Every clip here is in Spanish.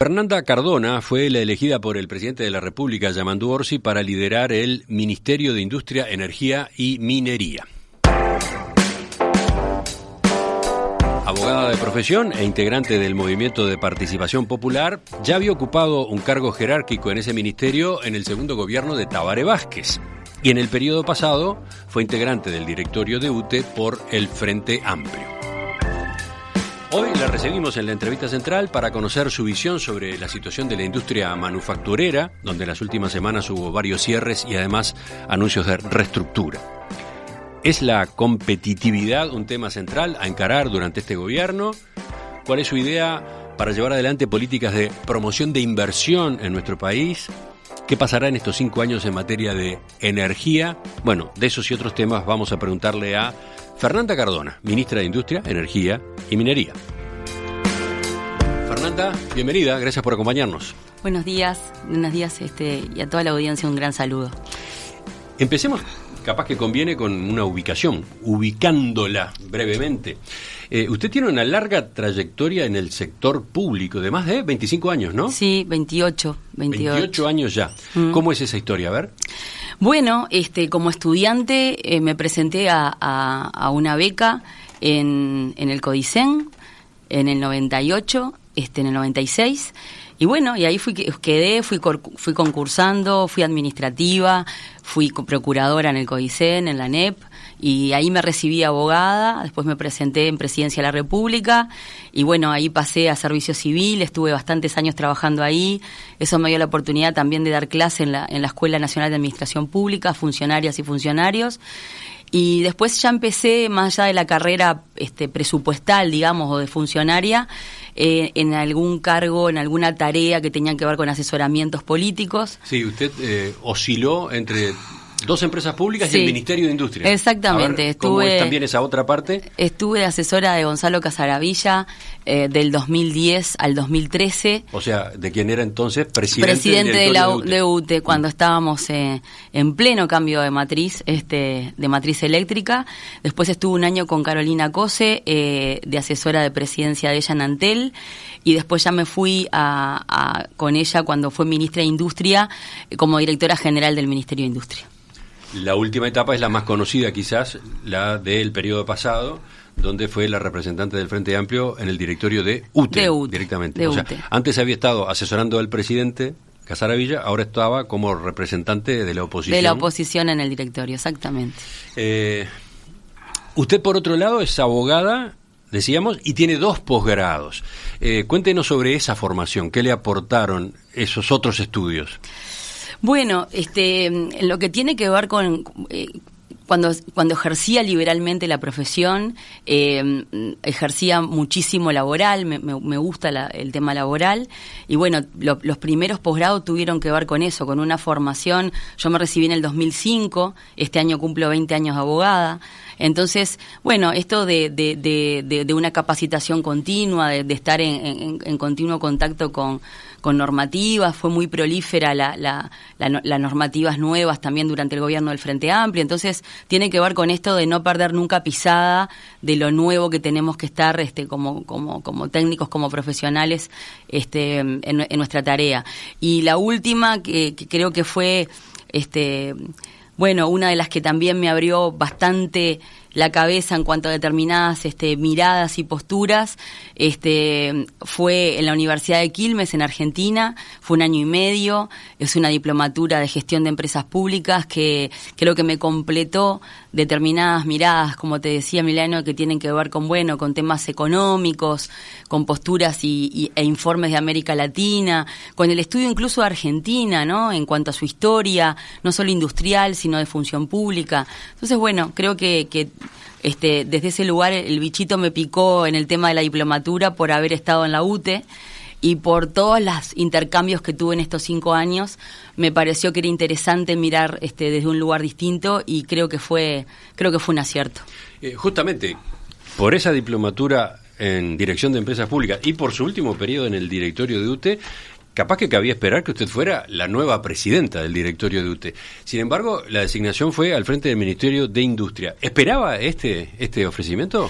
Fernanda Cardona fue la elegida por el presidente de la República, Yamandu Orsi, para liderar el Ministerio de Industria, Energía y Minería. Abogada de profesión e integrante del Movimiento de Participación Popular, ya había ocupado un cargo jerárquico en ese ministerio en el segundo gobierno de Tabaré Vázquez. Y en el periodo pasado fue integrante del directorio de UTE por el Frente Amplio. Hoy la recibimos en la entrevista central para conocer su visión sobre la situación de la industria manufacturera, donde en las últimas semanas hubo varios cierres y además anuncios de reestructura. ¿Es la competitividad un tema central a encarar durante este gobierno? ¿Cuál es su idea para llevar adelante políticas de promoción de inversión en nuestro país? ¿Qué pasará en estos 5 años en materia de energía? Bueno, de esos y otros temas vamos a preguntarle a Fernanda Cardona, ministra de Industria, Energía y Minería. Fernanda, bienvenida, gracias por acompañarnos. Buenos días y a toda la audiencia un gran saludo. Empecemos, capaz que conviene con una ubicación, ubicándola brevemente. Usted tiene una larga trayectoria en el sector público, de más de 25 años, ¿no? Sí, 28 años ya. ¿Cómo es esa historia? A ver. Bueno, como estudiante me presenté a una beca en el Codicen en el 98, en el 96, y bueno, y ahí fui concursando, fui administrativa, fui procuradora en el Codicen, en la ANEP, y ahí me recibí abogada, después me presenté en Presidencia de la República, y bueno, ahí pasé a Servicio Civil, estuve bastantes años trabajando ahí, eso me dio la oportunidad también de dar clase en la Escuela Nacional de Administración Pública, funcionarias y funcionarios, y después ya empecé, más allá de la carrera presupuestal, digamos, o de funcionaria, en algún cargo, en alguna tarea que tenía que ver con asesoramientos políticos. Sí, usted osciló entre 2 empresas públicas, sí, y el Ministerio de Industria. Exactamente. A ver, ¿cómo es también esa otra parte? Estuve de asesora de Gonzalo Casaravilla del 2010 al 2013. O sea, ¿de quién era entonces? Presidente de UTE, cuando estábamos en pleno cambio de matriz eléctrica. Después estuve un año con Carolina Cose, de asesora de presidencia de ella en Antel. Y después ya me fui con ella cuando fue ministra de Industria, como directora general del Ministerio de Industria. La última etapa es la más conocida quizás, la del periodo pasado, donde fue la representante del Frente Amplio en el directorio de UTE, directamente. O sea, antes había estado asesorando al presidente Casaravilla, ahora estaba como representante de la oposición. De la oposición en el directorio, exactamente. Usted, por otro lado, es abogada, decíamos, y tiene 2 posgrados. Cuéntenos sobre esa formación, ¿qué le aportaron esos otros estudios? Bueno, lo que tiene que ver con cuando ejercía liberalmente la profesión, ejercía muchísimo laboral, me gusta el tema laboral, y bueno, los primeros posgrados tuvieron que ver con eso, con una formación. Yo me recibí en el 2005, este año cumplo 20 años de abogada. Entonces, bueno, esto de una capacitación continua, de estar en continuo contacto con normativas, fue muy prolífera las normativas nuevas también durante el gobierno del Frente Amplio. Entonces, tiene que ver con esto de no perder nunca pisada de lo nuevo que tenemos que estar como técnicos, como profesionales en nuestra tarea. Y la última que creo que fue una de las que también me abrió bastante la cabeza en cuanto a determinadas miradas y posturas, fue en la Universidad de Quilmes, en Argentina. Fue 1 año y medio, es una diplomatura de gestión de empresas públicas que creo que me completó determinadas miradas, como te decía, Emiliano, que tienen que ver con temas económicos, con posturas e informes de América Latina, con el estudio incluso de Argentina, ¿no?, en cuanto a su historia, no solo industrial, sino de función pública. Entonces, bueno, creo que desde ese lugar el bichito me picó en el tema de la diplomatura por haber estado en la UTE, y por todos los intercambios que tuve en estos 5 años, me pareció que era interesante mirar desde un lugar distinto, y creo que fue un acierto. Justamente, por esa diplomatura en dirección de empresas públicas y por su último periodo en el directorio de UTE, capaz que cabía esperar que usted fuera la nueva presidenta del directorio de UTE. Sin embargo, la designación fue al frente del Ministerio de Industria. ¿Esperaba este ofrecimiento?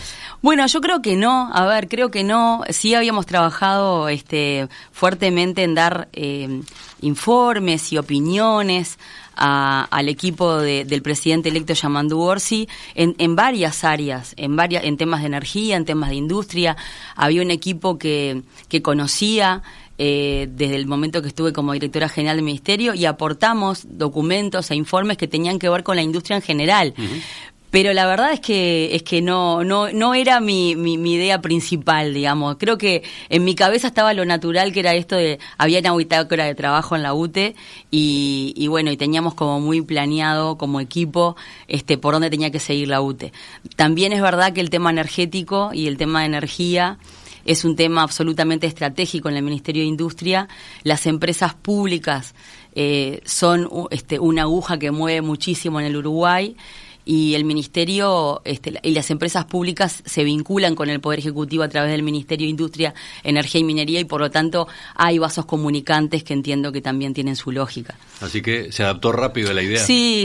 Bueno, yo creo que no, creo que no. Sí habíamos trabajado fuertemente en dar informes y opiniones al equipo del presidente electo Yamandu Orsi en varias áreas, en temas de energía, en temas de industria. Había un equipo que conocía desde el momento que estuve como directora general del ministerio, y aportamos documentos e informes que tenían que ver con la industria en general. Uh-huh. Pero la verdad es que no era mi idea principal, digamos. Creo que en mi cabeza estaba lo natural, que era esto de, había una bitácora de trabajo en la UTE, y bueno, y teníamos como muy planeado como equipo por dónde tenía que seguir la UTE. También es verdad que el tema energético y el tema de energía es un tema absolutamente estratégico en el Ministerio de Industria. Las empresas públicas son una aguja que mueve muchísimo en el Uruguay, y el Ministerio y las empresas públicas se vinculan con el Poder Ejecutivo a través del Ministerio de Industria, Energía y Minería, y por lo tanto hay vasos comunicantes que entiendo que también tienen su lógica. Así que se adaptó rápido a la idea. Sí.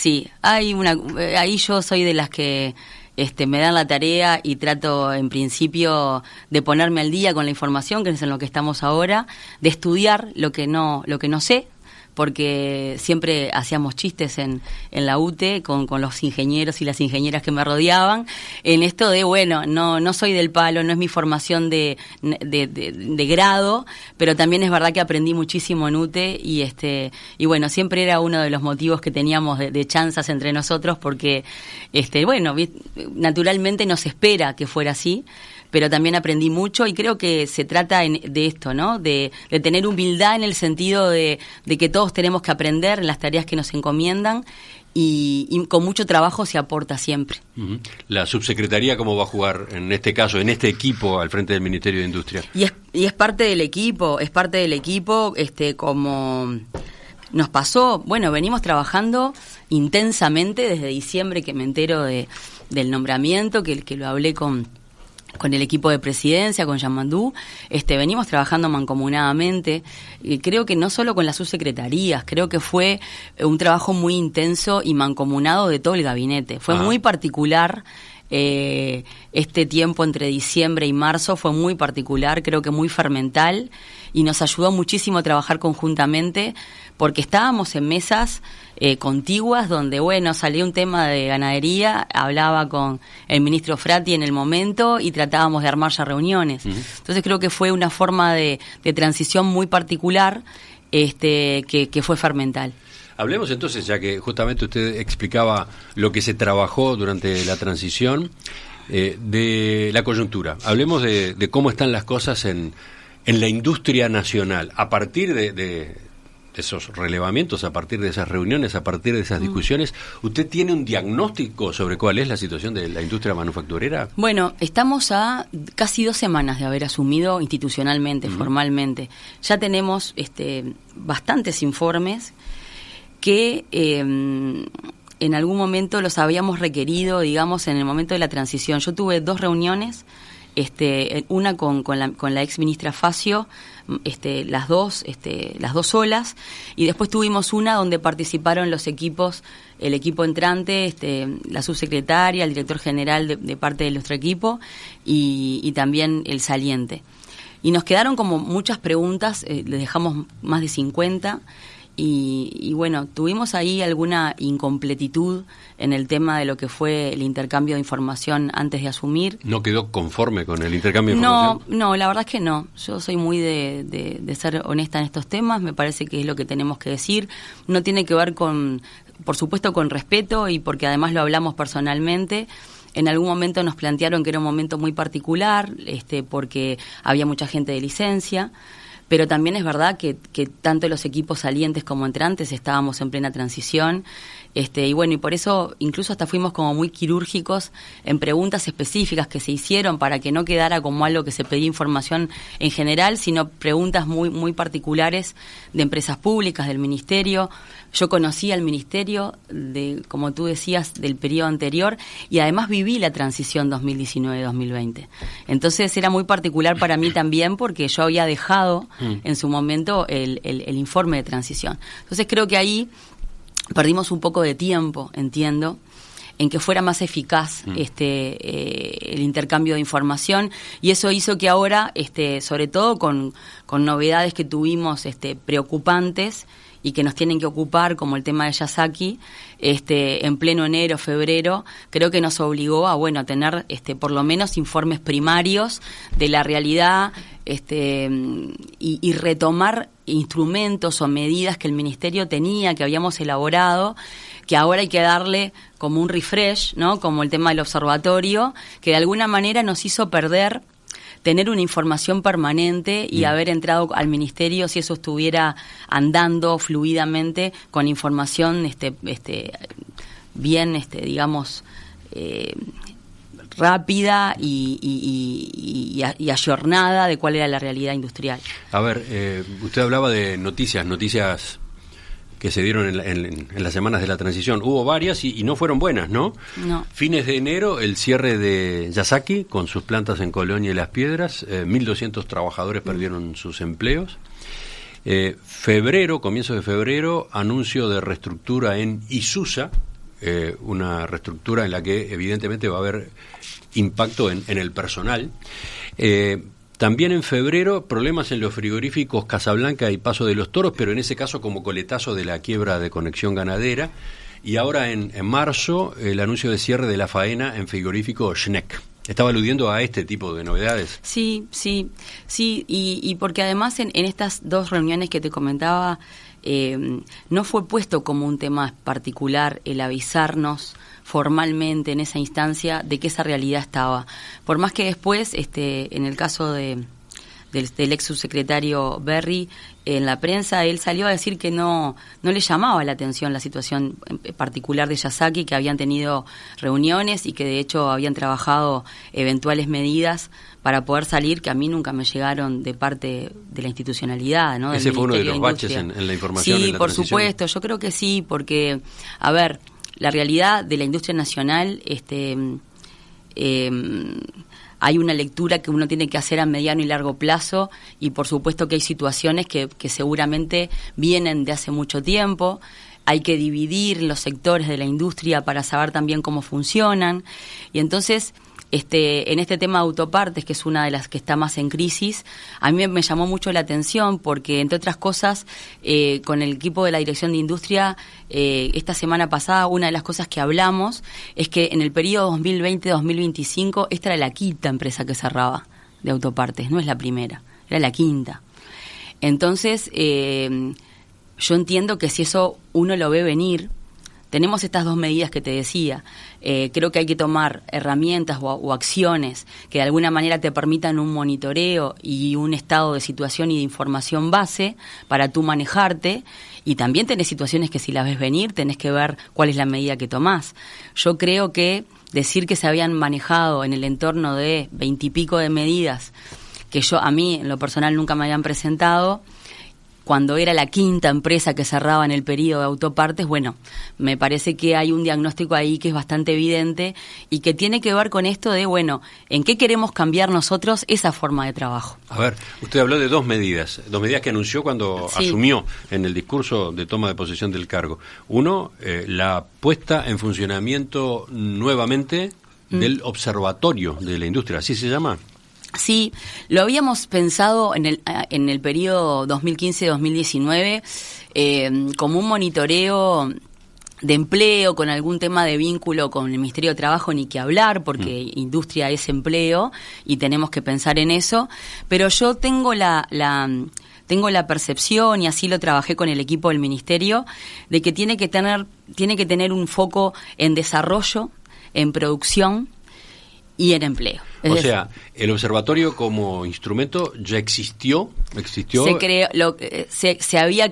Ahí yo soy de las que me dan la tarea y trato en principio de ponerme al día con la información, que es en lo que estamos ahora, de estudiar lo que no sé, porque siempre hacíamos chistes en la UTE con los ingenieros y las ingenieras que me rodeaban, en esto de, bueno, no soy del palo, no es mi formación de grado, pero también es verdad que aprendí muchísimo en UTE, y bueno, siempre era uno de los motivos que teníamos de chanzas entre nosotros, porque, bueno, naturalmente nos espera que fuera así, pero también aprendí mucho, y creo que se trata de esto, ¿no? De tener humildad en el sentido de que todos tenemos que aprender en las tareas que nos encomiendan, y con mucho trabajo se aporta siempre. Uh-huh. ¿La subsecretaría cómo va a jugar en este caso, en este equipo al frente del Ministerio de Industria? Y es parte del equipo, como nos pasó, bueno, venimos trabajando intensamente desde diciembre, que me entero del nombramiento, que lo hablé con el equipo de presidencia, con Yamandu. Venimos trabajando mancomunadamente, y creo que no solo con las subsecretarías, creo que fue un trabajo muy intenso y mancomunado de todo el gabinete. Fue muy particular. Este tiempo entre diciembre y marzo fue muy particular, creo que muy fermental, y nos ayudó muchísimo a trabajar conjuntamente, porque estábamos en mesas contiguas donde, bueno, salía un tema de ganadería, hablaba con el ministro Frati en el momento y tratábamos de armar ya reuniones. Uh-huh. Entonces creo que fue una forma de transición muy particular, que fue fermental. Hablemos entonces, ya que justamente usted explicaba lo que se trabajó durante la transición, de la coyuntura. Hablemos de cómo están las cosas en la industria nacional, a partir de esos relevamientos, a partir de esas reuniones, a partir de esas discusiones. ¿Usted tiene un diagnóstico sobre cuál es la situación de la industria manufacturera? Bueno, estamos a casi 2 semanas de haber asumido institucionalmente, formalmente. Ya tenemos bastantes informes que en algún momento los habíamos requerido, digamos, en el momento de la transición. Yo tuve 2 reuniones, una con la ex ministra Facio, las dos solas, y después tuvimos una donde participaron los equipos, el equipo entrante, la subsecretaria, el director general de parte de nuestro equipo, y también el saliente. Y nos quedaron como muchas preguntas, les dejamos más de 50. Y bueno, tuvimos ahí alguna incompletitud en el tema de lo que fue el intercambio de información antes de asumir. ¿No quedó conforme con el intercambio de información? No, la verdad es que no. Yo soy muy de ser honesta en estos temas, me parece que es lo que tenemos que decir. No tiene que ver por supuesto, con respeto, y porque además lo hablamos personalmente. En algún momento nos plantearon que era un momento muy particular, porque había mucha gente de licencia. Pero también es verdad que tanto los equipos salientes como entrantes estábamos en plena transición, y bueno, y por eso incluso hasta fuimos como muy quirúrgicos en preguntas específicas que se hicieron, para que no quedara como algo que se pedía información en general, sino preguntas muy, muy particulares de empresas públicas, del ministerio. Yo conocí al ministerio, como tú decías, del periodo anterior, y además viví la transición 2019-2020. Entonces era muy particular para mí también, porque yo había dejado en su momento el informe de transición. Entonces creo que ahí perdimos un poco de tiempo, entiendo, en que fuera más eficaz el intercambio de información, y eso hizo que ahora, sobre todo con novedades que tuvimos preocupantes y que nos tienen que ocupar, como el tema de Yazaki, en pleno enero, febrero, creo que nos obligó a tener por lo menos informes primarios de la realidad, y retomar instrumentos o medidas que el Ministerio tenía, que habíamos elaborado, que ahora hay que darle como un refresh, ¿no? Como el tema del observatorio, que de alguna manera nos hizo perder tener una información permanente y haber entrado al Ministerio, si eso estuviera andando fluidamente, con información bien, digamos, rápida y ayornada de cuál era la realidad industrial. A ver, usted hablaba de noticias que se dieron en las semanas de la transición. Hubo varias y no fueron buenas, ¿no? No. Fines de enero, el cierre de Yazaki con sus plantas en Colonia y Las Piedras. 1.200 trabajadores perdieron sus empleos. Comienzo de febrero, anuncio de reestructura en Isusa, una reestructura en la que evidentemente va a haber impacto en el personal. También en febrero, problemas en los frigoríficos Casablanca y Paso de los Toros, pero en ese caso como coletazo de la quiebra de Conexión Ganadera. Y ahora en marzo, el anuncio de cierre de la faena en frigorífico Schneck. ¿Estaba aludiendo a este tipo de novedades? Sí, y porque además en estas dos reuniones que te comentaba, no fue puesto como un tema particular el avisarnos formalmente en esa instancia de que esa realidad estaba. Por más que después, en el caso del ex subsecretario Berry, en la prensa, él salió a decir que no le llamaba la atención la situación particular de Yazaki, que habían tenido reuniones y que de hecho habían trabajado eventuales medidas para poder salir, que a mí nunca me llegaron de parte de la institucionalidad, ¿no? Ese fue uno de los baches en la información. Sí, en la por transición. Supuesto, yo creo que sí, porque, a ver, la realidad de la industria nacional, hay una lectura que uno tiene que hacer a mediano y largo plazo, y por supuesto que hay situaciones que seguramente vienen de hace mucho tiempo. Hay que dividir los sectores de la industria para saber también cómo funcionan, y entonces en este tema de autopartes, que es una de las que está más en crisis, a mí me llamó mucho la atención porque, entre otras cosas, con el equipo de la Dirección de Industria, esta semana pasada, una de las cosas que hablamos es que en el periodo 2020-2025 esta era la quinta empresa que cerraba de autopartes, no es la primera, era la quinta. Entonces, yo entiendo que si eso uno lo ve venir, tenemos estas dos medidas que te decía. Creo que hay que tomar herramientas o acciones que de alguna manera te permitan un monitoreo y un estado de situación y de información base para tú manejarte, y también tenés situaciones que si las ves venir tenés que ver cuál es la medida que tomás. Yo creo que decir que se habían manejado en el entorno de 20 y pico de medidas que a mí en lo personal nunca me habían presentado, cuando era la quinta empresa que cerraba en el periodo de autopartes, me parece que hay un diagnóstico ahí que es bastante evidente y que tiene que ver con esto de, ¿en qué queremos cambiar nosotros esa forma de trabajo? A ver, usted habló de dos medidas que anunció cuando asumió en el discurso de toma de posesión del cargo. Uno, la puesta en funcionamiento nuevamente del observatorio de la industria, ¿así se llama? Sí, lo habíamos pensado en el periodo 2015-2019 como un monitoreo de empleo, con algún tema de vínculo con el Ministerio de Trabajo, ni que hablar, porque industria es empleo y tenemos que pensar en eso, pero yo tengo tengo la percepción, y así lo trabajé con el equipo del Ministerio, de que tiene que tener un foco en desarrollo, en producción y en empleo. O sea, el observatorio como instrumento ya existió. Se había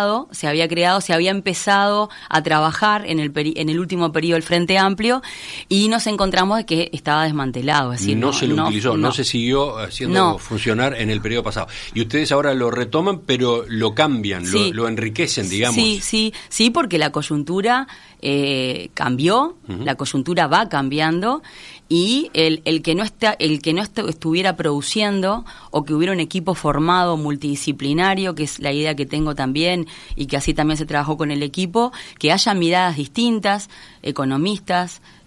empezado a trabajar en el último periodo del Frente Amplio, y nos encontramos de que estaba desmantelado. Es decir, no se lo utilizó, no se siguió haciendo funcionar en el periodo pasado. Y ustedes ahora lo retoman, pero lo cambian, lo enriquecen, digamos. Sí, porque la coyuntura cambió, la coyuntura va cambiando, y el que no estuviera produciendo, o que hubiera un equipo formado multidisciplinario, que es la idea que tengo también, y que así también se trabajó con el equipo, que haya miradas distintas, economistas,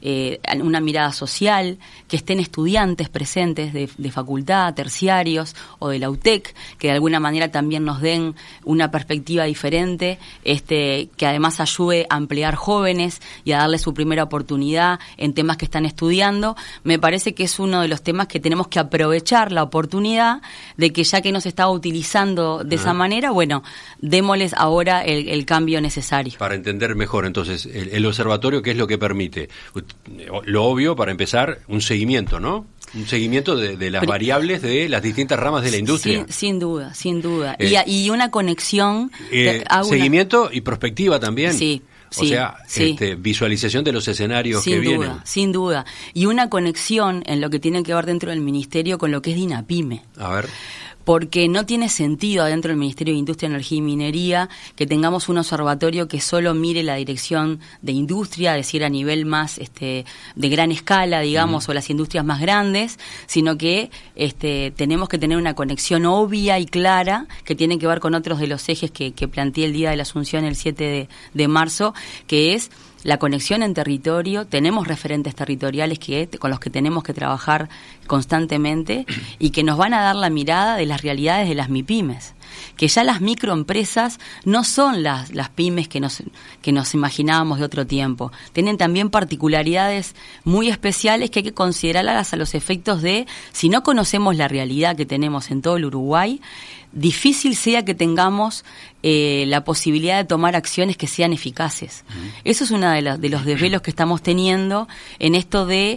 una mirada social, que estén estudiantes presentes de facultad, terciarios o de la UTEC, que de alguna manera también nos den una perspectiva diferente, que además ayude a emplear jóvenes y a darles su primera oportunidad en temas que están estudiando. Me parece que es uno de los temas que tenemos que aprovechar la oportunidad de que, ya que nos está utilizando de esa manera, bueno, démosles ahora el cambio necesario. Para entender mejor, entonces, el observatorio, ¿qué es lo que permite? Lo obvio, para empezar, un seguimiento, ¿no? Un seguimiento de las variables de las distintas ramas de la industria. Sin duda. Y una conexión. Seguimiento y prospectiva también. Sí. O sea, visualización de los escenarios que vienen. Sin duda. Y una conexión en lo que tiene que ver dentro del Ministerio con lo que es DINAPYME. A ver. Porque no tiene sentido adentro del Ministerio de Industria, Energía y Minería que tengamos un observatorio que solo mire la dirección de industria, es decir, a nivel más de gran escala, digamos, o las industrias más grandes, sino que tenemos que tener una conexión obvia y clara que tiene que ver con otros de los ejes que planteé el día de la Asunción, el 7 de marzo, que es la conexión en territorio. Tenemos referentes territoriales con los que tenemos que trabajar constantemente y que nos van a dar la mirada de las realidades de las MIPYMES, que ya las microempresas no son las pymes que nos imaginábamos de otro tiempo. Tienen también particularidades muy especiales que hay que considerarlas a los efectos de, si no conocemos la realidad que tenemos en todo el Uruguay, difícil sea que tengamos la posibilidad de tomar acciones que sean eficaces. Eso es uno de los desvelos que estamos teniendo en esto de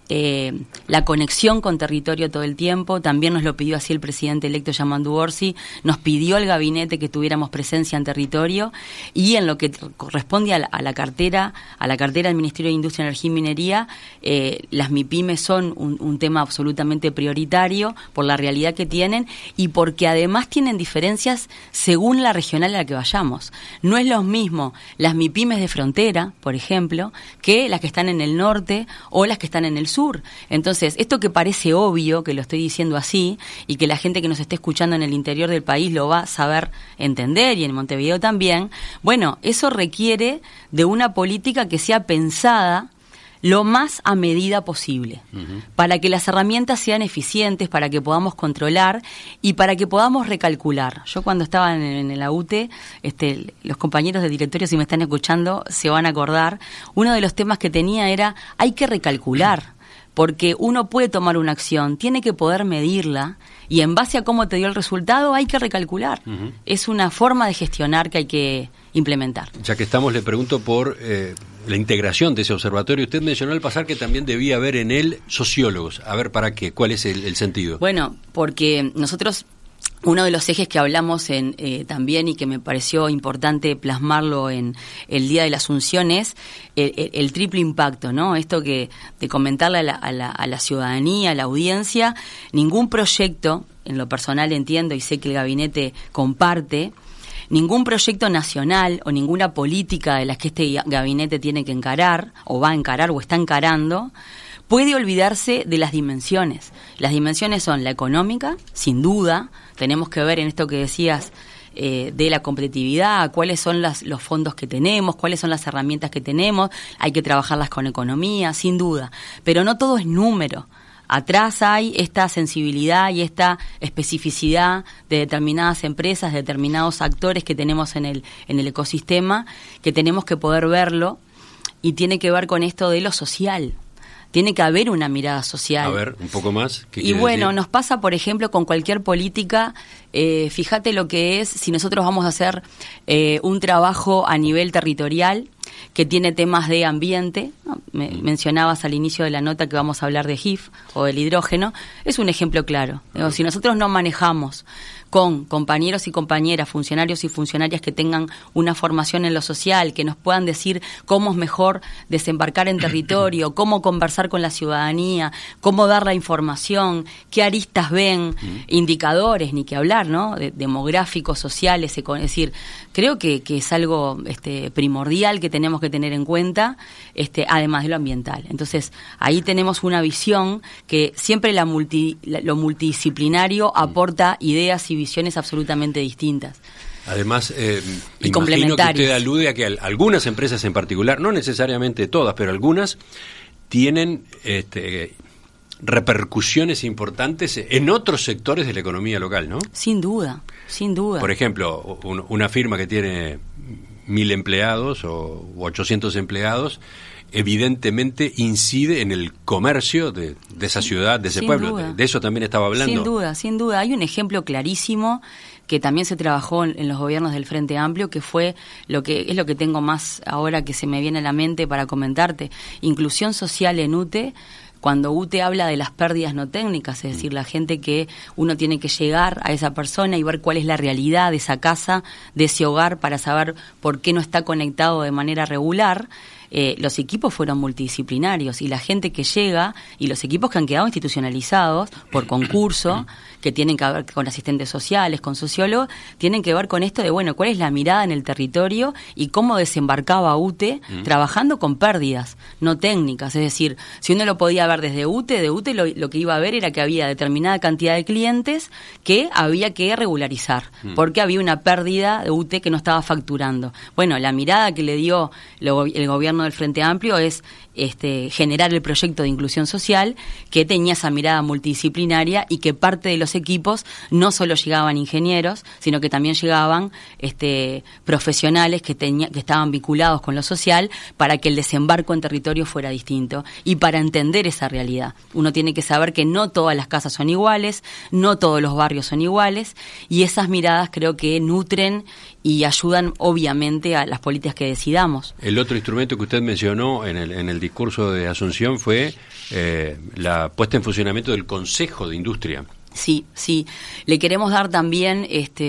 la conexión con territorio todo el tiempo. También nos lo pidió así el presidente electo Yamandu Orsi, nos pidió al gabinete que tuviéramos presencia en territorio, y en lo que corresponde a la cartera del Ministerio de Industria, Energía y Minería, las MIPYMES son un tema absolutamente prioritario por la realidad que tienen y porque además tienen diferencias según la regional a la que vayamos. No es lo mismo las MIPYMES de frontera, por ejemplo, que las que están en el norte o las que están en el sur. Entonces, esto que parece obvio, que lo estoy diciendo así, y que la gente que nos esté escuchando en el interior del país lo va a saber entender, y en Montevideo también, bueno, eso requiere de una política que sea pensada lo más a medida posible, para que las herramientas sean eficientes, para que podamos controlar y para que podamos recalcular. Yo cuando estaba en la UTE, los compañeros del directorio, si me están escuchando, se van a acordar, uno de los temas que tenía era, hay que recalcular, porque uno puede tomar una acción, tiene que poder medirla, y en base a cómo te dio el resultado hay que recalcular. Es una forma de gestionar que hay que implementar. Ya que estamos, le pregunto por la integración de ese observatorio. Usted mencionó al pasar que también debía haber en él sociólogos. A ver, ¿para qué? ¿Cuál es el sentido? Bueno, porque nosotros, uno de los ejes que hablamos también, y que me pareció importante plasmarlo en el Día de la Asunción, es el triple impacto, ¿no? Esto de comentarle a la ciudadanía, a la audiencia, ningún proyecto, en lo personal entiendo y sé que el gabinete comparte, ningún proyecto nacional o ninguna política de las que este gabinete tiene que encarar, o va a encarar, o está encarando, puede olvidarse de las dimensiones. Las dimensiones son la económica, sin duda. Tenemos que ver en esto que decías de la competitividad, cuáles son los fondos que tenemos, cuáles son las herramientas que tenemos. Hay que trabajarlas con economía, sin duda. Pero no todo es número. Atrás hay esta sensibilidad y esta especificidad de determinadas empresas, de determinados actores que tenemos en el ecosistema, que tenemos que poder verlo, y tiene que ver con esto de lo social. Tiene que haber una mirada social. A ver, un poco más. Y bueno, nos pasa, por ejemplo, con cualquier política. Fíjate lo que es, si nosotros vamos a hacer un trabajo a nivel territorial que tiene temas de ambiente, ¿no? Mencionabas al inicio de la nota que vamos a hablar de GIF o del hidrógeno, es un ejemplo claro. Si nosotros no manejamos con compañeros y compañeras, funcionarios y funcionarias que tengan una formación en lo social, que nos puedan decir cómo es mejor desembarcar en territorio, cómo conversar con la ciudadanía, cómo dar la información, qué aristas ven, indicadores, ni que hablar, ¿no? Demográficos, sociales, es decir, creo que es algo primordial que tenemos que tener en cuenta, además de lo ambiental. Entonces, ahí tenemos una visión que siempre lo multidisciplinario aporta ideas y visiones absolutamente distintas. Además, y imagino que usted alude a que algunas empresas en particular, no necesariamente todas, pero algunas, tienen repercusiones importantes en otros sectores de la economía local, ¿no? Sin duda, sin duda. Por ejemplo, una firma que tiene 1.000 empleados o 800 empleados, evidentemente incide en el comercio de esa ciudad, de ese pueblo. De eso también estaba hablando. Sin duda, sin duda. Hay un ejemplo clarísimo que también se trabajó en los gobiernos del Frente Amplio, que fue lo que tengo más ahora que se me viene a la mente para comentarte. Inclusión social en UTE. Cuando UTE habla de las pérdidas no técnicas, es decir, la gente que uno tiene que llegar a esa persona y ver cuál es la realidad de esa casa, de ese hogar, para saber por qué no está conectado de manera regular. Los equipos fueron multidisciplinarios y la gente que llega y los equipos que han quedado institucionalizados por concurso, que tienen que ver con asistentes sociales, con sociólogos, tienen que ver con esto de, bueno, cuál es la mirada en el territorio y cómo desembarcaba UTE trabajando con pérdidas no técnicas. Es decir, si uno lo podía ver desde UTE, de UTE lo que iba a ver era que había determinada cantidad de clientes que había que regularizar, porque había una pérdida de UTE que no estaba facturando. Bueno, la mirada que le dio el gobierno del Frente Amplio es generar el proyecto de inclusión social que tenía esa mirada multidisciplinaria y que parte de los equipos no solo llegaban ingenieros, sino que también llegaban profesionales que estaban vinculados con lo social para que el desembarco en territorio fuera distinto. Y para entender esa realidad, uno tiene que saber que no todas las casas son iguales, no todos los barrios son iguales, y esas miradas creo que nutren y ayudan obviamente a las políticas que decidamos. El otro instrumento que usted mencionó en el discurso de Asunción fue la puesta en funcionamiento del Consejo de Industria. Sí, sí. Le queremos dar también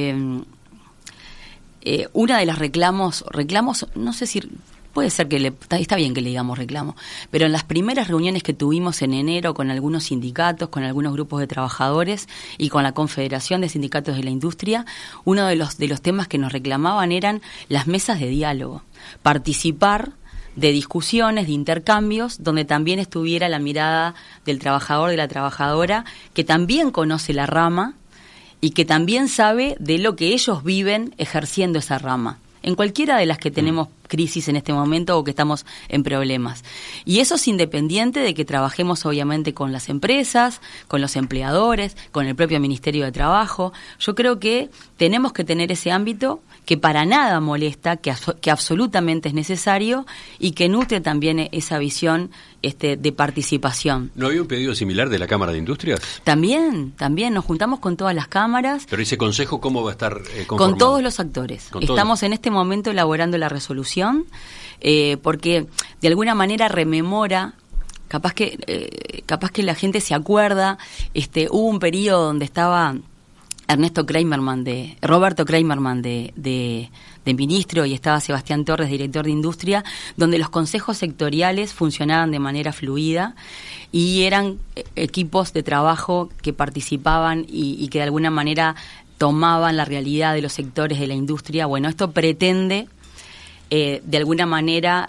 una de las reclamos, no sé si puede ser que está bien que le digamos reclamo, pero en las primeras reuniones que tuvimos en enero con algunos sindicatos, con algunos grupos de trabajadores y con la Confederación de Sindicatos de la Industria, uno de los temas que nos reclamaban eran las mesas de diálogo, participar de discusiones, de intercambios, donde también estuviera la mirada del trabajador, de la trabajadora, que también conoce la rama y que también sabe de lo que ellos viven ejerciendo esa rama, en cualquiera de las que tenemos crisis en este momento o que estamos en problemas. Y eso es independiente de que trabajemos obviamente con las empresas, con los empleadores, con el propio Ministerio de Trabajo. Yo creo que tenemos que tener ese ámbito que para nada molesta, que absolutamente es necesario y que nutre también esa visión de participación. ¿No había un pedido similar de la Cámara de Industrias? También nos juntamos con todas las cámaras. ¿Pero ese consejo cómo va a estar conformado? Con todos los actores. Estamos en este momento elaborando la resolución, porque de alguna manera rememora, capaz que la gente se acuerda, hubo un periodo donde estaba Roberto Kramerman de ministro y estaba Sebastián Torres, director de Industria, donde los consejos sectoriales funcionaban de manera fluida y eran equipos de trabajo que participaban y que de alguna manera tomaban la realidad de los sectores de la industria. Bueno, esto pretende de alguna manera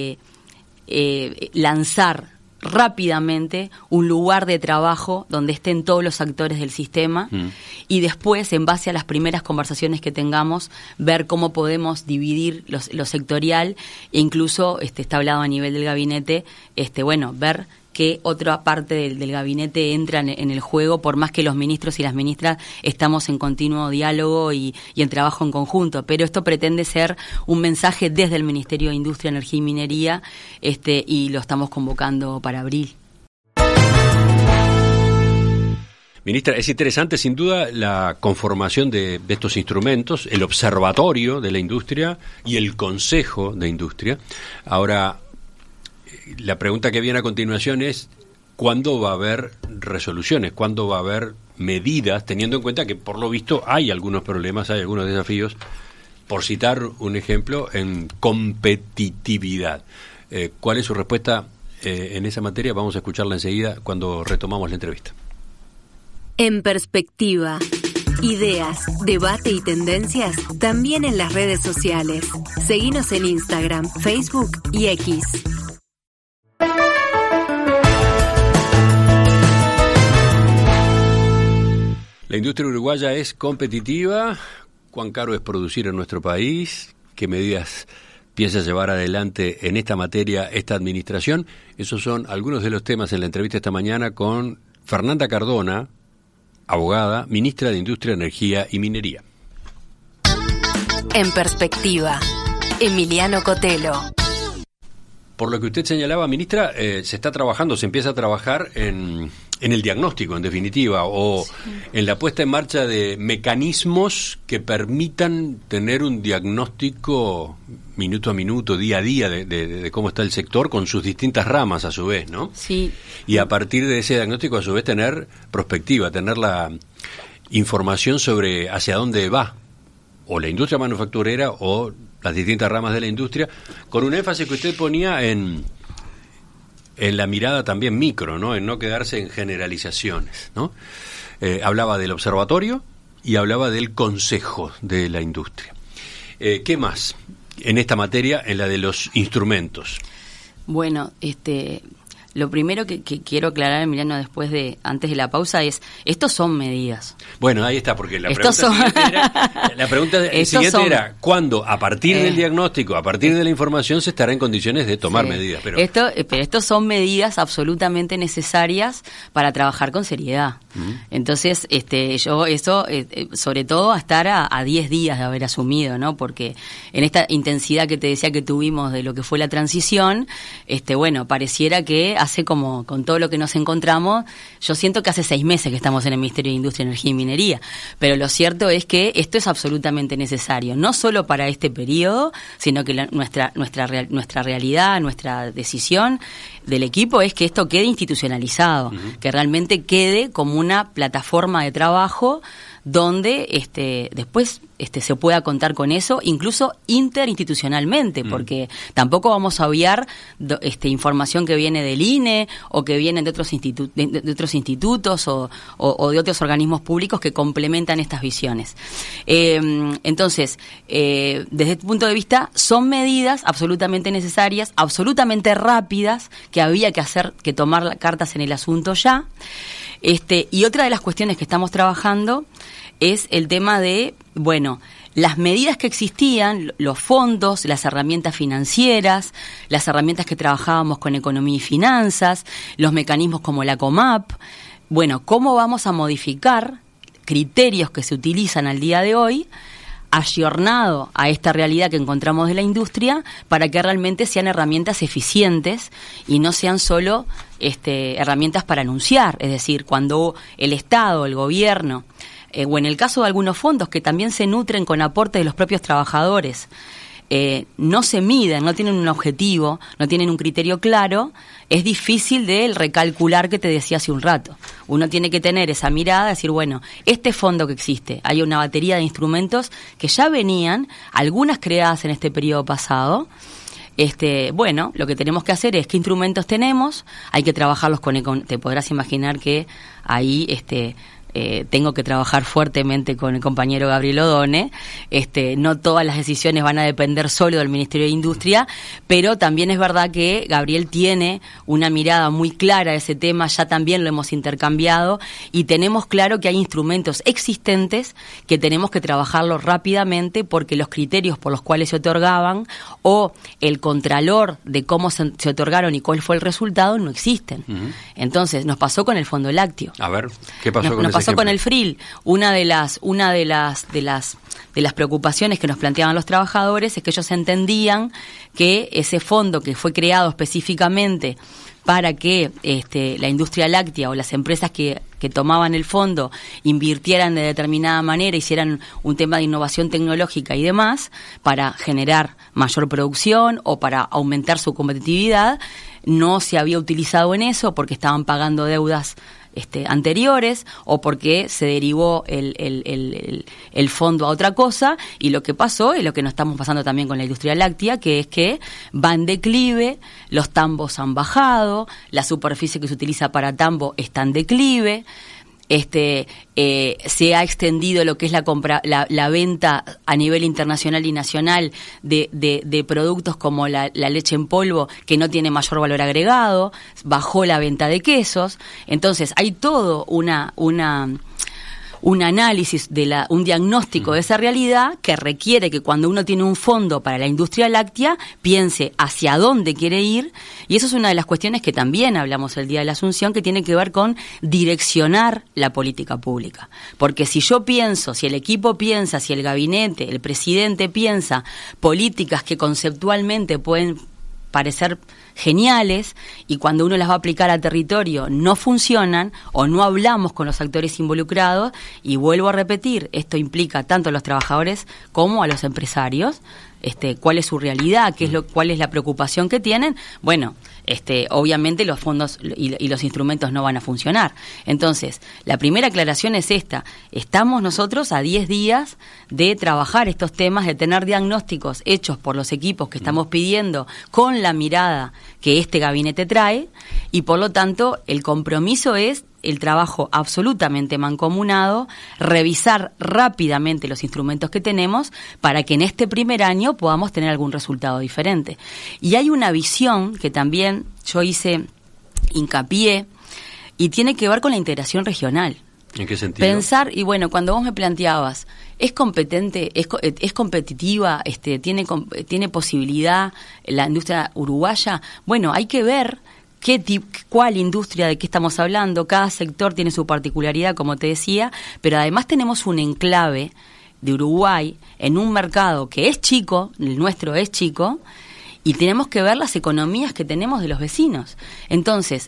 lanzar rápidamente un lugar de trabajo donde estén todos los actores del sistema y después, en base a las primeras conversaciones que tengamos, ver cómo podemos dividir lo sectorial e incluso, está hablado a nivel del gabinete, ver qué otra parte del gabinete entra en el juego, por más que los ministros y las ministras estamos en continuo diálogo y en trabajo en conjunto. Pero esto pretende ser un mensaje desde el Ministerio de Industria, Energía y Minería, y lo estamos convocando para abril. Ministra, es interesante sin duda la conformación de estos instrumentos, el Observatorio de la Industria y el Consejo de Industria. Ahora, la pregunta que viene a continuación es ¿cuándo va a haber resoluciones? ¿Cuándo va a haber medidas? Teniendo en cuenta que por lo visto hay algunos problemas, hay algunos desafíos, por citar un ejemplo, en competitividad. ¿Cuál es su respuesta en esa materia? Vamos a escucharla enseguida cuando retomamos la entrevista. En perspectiva, ideas, debate y tendencias también en las redes sociales. Seguinos en Instagram, Facebook y X. La industria uruguaya es competitiva. ¿Cuán caro es producir en nuestro país? ¿Qué medidas piensa llevar adelante en esta materia esta administración. Esos son algunos de los temas en la entrevista esta mañana con Fernanda Cardona, abogada, ministra de Industria, Energía y Minería. En perspectiva, Emiliano Cotelo. Por lo que usted señalaba, ministra, se empieza a trabajar en el diagnóstico, en definitiva, o sí, en la puesta en marcha de mecanismos que permitan tener un diagnóstico minuto a minuto, día a día, de cómo está el sector, con sus distintas ramas a su vez, ¿no? Sí. Y a partir de ese diagnóstico, a su vez, tener perspectiva, tener la información sobre hacia dónde va, o la industria manufacturera, o las distintas ramas de la industria, con un énfasis que usted ponía en la mirada también micro, ¿no? En no quedarse en generalizaciones, ¿no? Hablaba del observatorio y hablaba del consejo de la industria. ¿Qué más en esta materia, en la de los instrumentos? Bueno, lo primero que quiero aclarar, Emiliano, antes de la pausa, es, estos son medidas. Bueno, ahí está, porque la pregunta siguiente era, ¿cuándo, a partir del diagnóstico, a partir de la información, se estará en condiciones de tomar medidas? Pero estos son medidas absolutamente necesarias para trabajar con seriedad. Entonces, sobre todo a estar a 10 días de haber asumido, ¿no? Porque en esta intensidad que te decía que tuvimos de lo que fue la transición, pareciera que hace como con todo lo que nos encontramos, yo siento que hace 6 meses que estamos en el Ministerio de Industria, Energía y Minería, pero lo cierto es que esto es absolutamente necesario, no solo para este periodo, sino que nuestra realidad, nuestra decisión del equipo es que esto quede institucionalizado, que realmente quede como una plataforma de trabajo donde después se pueda contar con eso, incluso interinstitucionalmente, porque tampoco vamos a obviar información que viene del INE o que viene de otros institutos o de otros organismos públicos que complementan estas visiones. Entonces, desde este punto de vista, son medidas absolutamente necesarias, absolutamente rápidas, que había que tomar cartas en el asunto ya. Y otra de las cuestiones que estamos trabajando es el tema de, las medidas que existían, los fondos, las herramientas financieras, las herramientas que trabajábamos con economía y finanzas, los mecanismos como la COMAP. ¿Cómo vamos a modificar criterios que se utilizan al día de hoy, ayornado a esta realidad que encontramos de la industria, para que realmente sean herramientas eficientes y no sean solo herramientas para anunciar? Es decir, cuando el Estado, el gobierno, o en el caso de algunos fondos que también se nutren con aportes de los propios trabajadores, no se miden, no tienen un objetivo, no tienen un criterio claro, es difícil de recalcular que te decía hace un rato. Uno tiene que tener esa mirada, decir, este fondo que existe, hay una batería de instrumentos que ya venían, algunas creadas en este periodo pasado. Lo que tenemos que hacer es qué instrumentos tenemos, hay que trabajarlos te podrás imaginar que ahí tengo que trabajar fuertemente con el compañero Gabriel Odone. No todas las decisiones van a depender solo del Ministerio de Industria, pero también es verdad que Gabriel tiene una mirada muy clara de ese tema, ya también lo hemos intercambiado, y tenemos claro que hay instrumentos existentes que tenemos que trabajarlos rápidamente, porque los criterios por los cuales se otorgaban o el contralor de cómo se otorgaron y cuál fue el resultado no existen. Entonces, nos pasó con el Fondo Lácteo. A ver, ¿qué pasó con ese? Pasó con el FRIL. Una de las preocupaciones que nos planteaban los trabajadores es que ellos entendían que ese fondo que fue creado específicamente para que la industria láctea o las empresas que tomaban el fondo invirtieran de determinada manera, hicieran un tema de innovación tecnológica y demás, para generar mayor producción o para aumentar su competitividad, no se había utilizado en eso porque estaban pagando deudas anteriores, o porque se derivó el fondo a otra cosa, y lo que pasó es lo que nos estamos pasando también con la industria láctea, que es que va en declive, los tambos han bajado, la superficie que se utiliza para tambo está en declive, se ha extendido lo que es la venta a nivel internacional y nacional de productos como la leche en polvo, que no tiene mayor valor agregado, bajó la venta de quesos. Entonces hay todo un análisis un diagnóstico de esa realidad que requiere que cuando uno tiene un fondo para la industria láctea piense hacia dónde quiere ir, y eso es una de las cuestiones que también hablamos el día de la Asunción, que tiene que ver con direccionar la política pública. Porque si yo pienso, si el equipo piensa, si el gabinete, el presidente piensa políticas que conceptualmente pueden parecer geniales y cuando uno las va a aplicar al territorio no funcionan o no hablamos con los actores involucrados, y vuelvo a repetir, esto implica tanto a los trabajadores como a los empresarios, cuál es su realidad, cuál es la preocupación que tienen. Bueno, obviamente los fondos y los instrumentos no van a funcionar. Entonces, la primera aclaración es esta: estamos nosotros a 10 días de trabajar estos temas, de tener diagnósticos hechos por los equipos que estamos pidiendo con la mirada que este gabinete trae, y por lo tanto el compromiso es el trabajo absolutamente mancomunado, revisar rápidamente los instrumentos que tenemos para que en este primer año podamos tener algún resultado diferente. Y hay una visión que también yo hice hincapié y tiene que ver con la integración regional. ¿En qué sentido? Pensar, y bueno, cuando vos me planteabas, ¿es competente, es competitiva, tiene posibilidad la industria uruguaya? Bueno, hay que ver cuál industria, de qué estamos hablando. Cada sector tiene su particularidad, como te decía, pero además tenemos un enclave de Uruguay en un mercado que es chico, el nuestro es chico, y tenemos que ver las economías que tenemos de los vecinos. Entonces,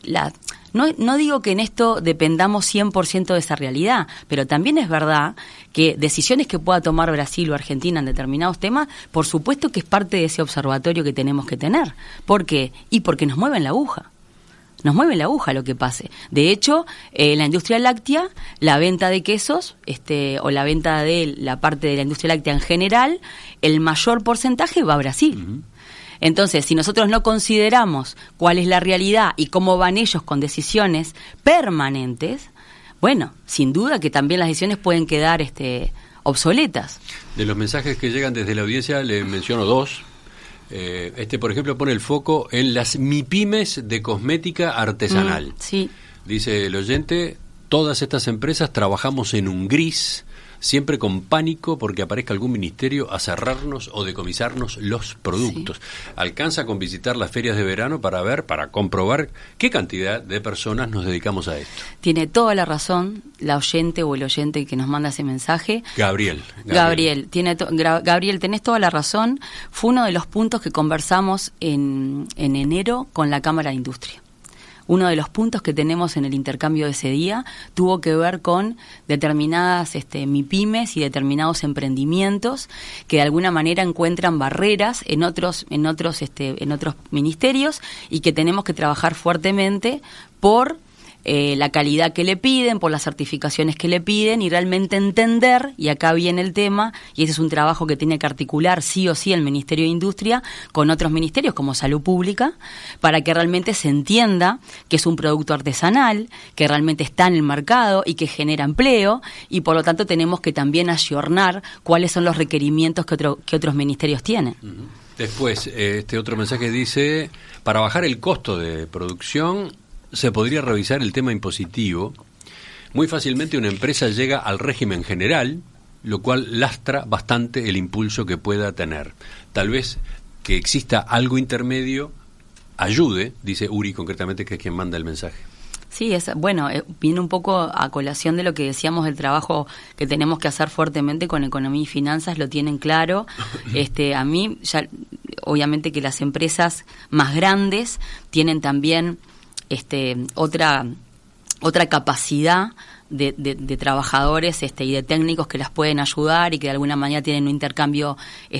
no digo que en esto dependamos 100% de esa realidad, pero también es verdad que decisiones que pueda tomar Brasil o Argentina en determinados temas, por supuesto que es parte de ese observatorio que tenemos que tener. ¿Por qué? Y porque nos mueven la aguja. Nos mueve la aguja lo que pase. De hecho, la industria láctea, la venta de quesos, o la venta de la parte de la industria láctea en general, el mayor porcentaje va a Brasil. Uh-huh. Entonces, si nosotros no consideramos cuál es la realidad y cómo van ellos con decisiones permanentes, bueno, sin duda que también las decisiones pueden quedar obsoletas. De los mensajes que llegan desde la audiencia, le menciono dos. Por ejemplo, pone el foco en las MIPYMES de cosmética artesanal. Sí. Dice el oyente: todas estas empresas trabajamos en un gris, siempre con pánico porque aparezca algún ministerio a cerrarnos o decomisarnos los productos. Sí. Alcanza con visitar las ferias de verano para comprobar qué cantidad de personas nos dedicamos a esto. Tiene toda la razón la oyente o el oyente que nos manda ese mensaje. Gabriel, tenés toda la razón. Fue uno de los puntos que conversamos en enero con la Cámara de Industria. Uno de los puntos que tenemos en el intercambio de ese día tuvo que ver con determinadas MIPYMES y determinados emprendimientos que de alguna manera encuentran barreras en otros ministerios, y que tenemos que trabajar fuertemente por la calidad que le piden, por las certificaciones que le piden, y realmente entender, y acá viene el tema, y ese es un trabajo que tiene que articular sí o sí el Ministerio de Industria con otros ministerios como Salud Pública, para que realmente se entienda que es un producto artesanal, que realmente está en el mercado y que genera empleo, y por lo tanto tenemos que también ayornar cuáles son los requerimientos que otros ministerios tienen. Uh-huh. Después, otro mensaje dice: para bajar el costo de producción se podría revisar el tema impositivo. Muy fácilmente una empresa llega al régimen general, lo cual lastra bastante el impulso que pueda tener. Tal vez que exista algo intermedio ayude, dice Uri concretamente, que es quien manda el mensaje. Sí, viene un poco a colación de lo que decíamos del trabajo que tenemos que hacer fuertemente con economía y finanzas, lo tienen claro. A mí, ya, obviamente que las empresas más grandes tienen también otra capacidad de trabajadores y de técnicos que las pueden ayudar y que de alguna manera tienen un intercambio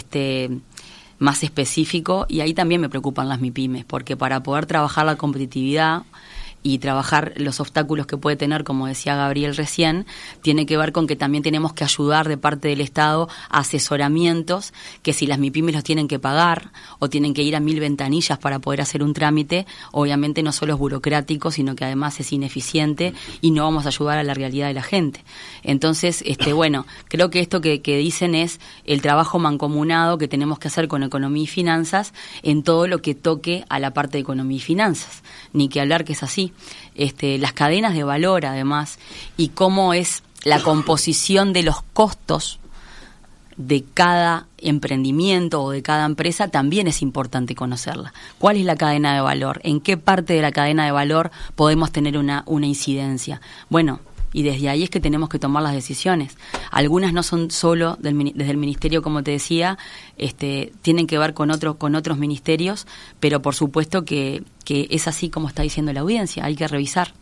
más específico, y ahí también me preocupan las MIPYMES, porque para poder trabajar la competitividad y trabajar los obstáculos que puede tener, como decía Gabriel recién, tiene que ver con que también tenemos que ayudar de parte del Estado a asesoramientos, que si las MIPYMES los tienen que pagar o tienen que ir a 1000 ventanillas para poder hacer un trámite, obviamente no solo es burocrático, sino que además es ineficiente y no vamos a ayudar a la realidad de la gente. Entonces, creo que esto que dicen es el trabajo mancomunado que tenemos que hacer con economía y finanzas en todo lo que toque a la parte de economía y finanzas. Ni que hablar que es así. Las cadenas de valor, además, y cómo es la composición de los costos de cada emprendimiento o de cada empresa también es importante conocerla. ¿Cuál es la cadena de valor? ¿En qué parte de la cadena de valor podemos tener una incidencia? Bueno, y desde ahí es que tenemos que tomar las decisiones. Algunas no son solo desde el ministerio, como te decía, tienen que ver con otros ministerios, pero por supuesto que es así como está diciendo la audiencia, hay que revisar.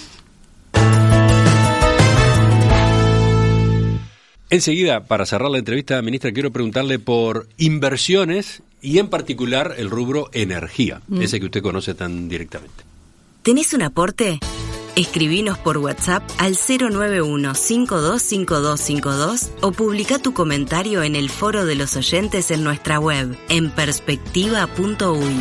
Enseguida, para cerrar la entrevista, ministra, quiero preguntarle por inversiones y en particular el rubro energía, ese que usted conoce tan directamente. ¿Tenés un aporte? Escribinos por WhatsApp al 091-525252 o publica tu comentario en el foro de los oyentes en nuestra web, en perspectiva.uy.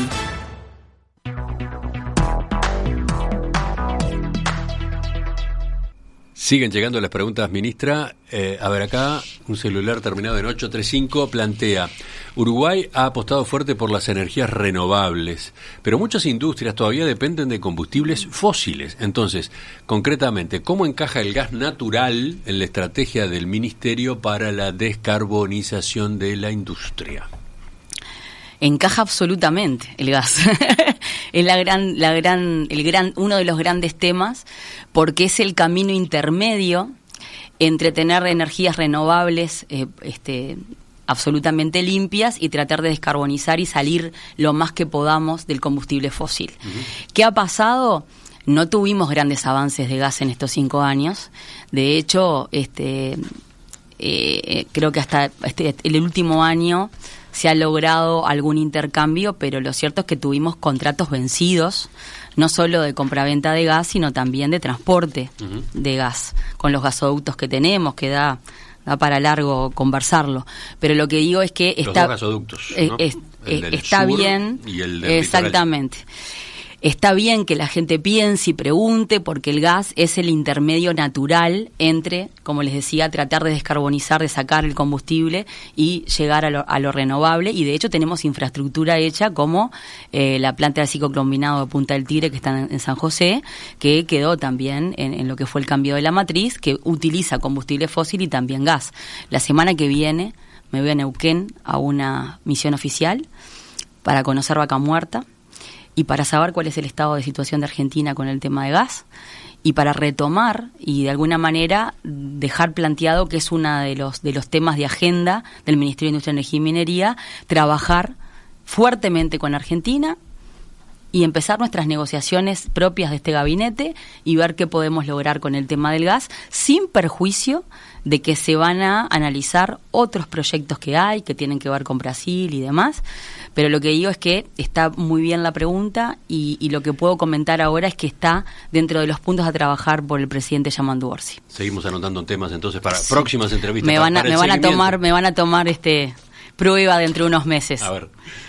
Siguen llegando las preguntas, ministra. A ver, acá un celular terminado en 835 plantea: Uruguay ha apostado fuerte por las energías renovables, pero muchas industrias todavía dependen de combustibles fósiles. Entonces, concretamente, ¿cómo encaja el gas natural en la estrategia del ministerio para la descarbonización de la industria? Encaja absolutamente el gas. Es uno de los grandes temas, porque es el camino intermedio entre tener energías renovables absolutamente limpias y tratar de descarbonizar y salir lo más que podamos del combustible fósil. Uh-huh. ¿Qué ha pasado? No tuvimos grandes avances de gas en estos 5 años. De hecho, creo que hasta el último año se ha logrado algún intercambio, pero lo cierto es que tuvimos contratos vencidos, no solo de compraventa de gas, sino también de transporte de gas, con los gasoductos que tenemos, que da para largo conversarlo. Pero lo que digo es que los dos gasoductos, ¿no? Está bien, y el del exactamente. Está bien que la gente piense y pregunte, porque el gas es el intermedio natural entre, como les decía, tratar de descarbonizar, de sacar el combustible y llegar a lo renovable. Y de hecho tenemos infraestructura hecha, como la planta de ciclo combinado de Punta del Tigre, que está en San José, que quedó también en lo que fue el cambio de la matriz, que utiliza combustible fósil y también gas. La semana que viene me voy a Neuquén a una misión oficial para conocer Vaca Muerta y para saber cuál es el estado de situación de Argentina con el tema de gas, y para retomar y de alguna manera dejar planteado que es uno de los temas de agenda del Ministerio de Industria, Energía y Minería, trabajar fuertemente con Argentina y empezar nuestras negociaciones propias de este gabinete y ver qué podemos lograr con el tema del gas, sin perjuicio de que se van a analizar otros proyectos que hay, que tienen que ver con Brasil y demás. Pero lo que digo es que está muy bien la pregunta, y lo que puedo comentar ahora es que está dentro de los puntos a trabajar por el presidente Yamandu Orsi. Seguimos anotando temas entonces para próximas entrevistas. Me van a tomar prueba dentro de unos meses. A ver.